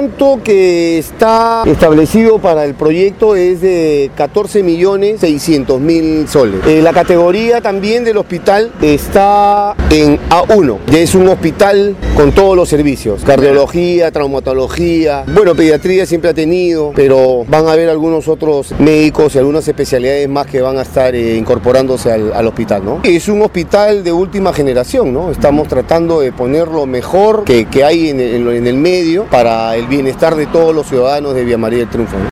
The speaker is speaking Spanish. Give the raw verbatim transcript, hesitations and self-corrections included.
monto que está establecido para el proyecto es de catorce millones seiscientos mil soles. Eh, la categoría también del hospital está en A uno, ya es un hospital con todos los servicios, cardiología, traumatología, bueno, pediatría siempre ha tenido, pero van a haber algunos otros médicos y algunas especialidades más que van a estar eh, incorporándose al, al hospital, ¿no? Es un hospital de última generación, ¿no? Estamos tratando de poner lo mejor que, que hay en el, en el medio para el bienestar de todos los ciudadanos de Villa María del Triunfo, ¿no?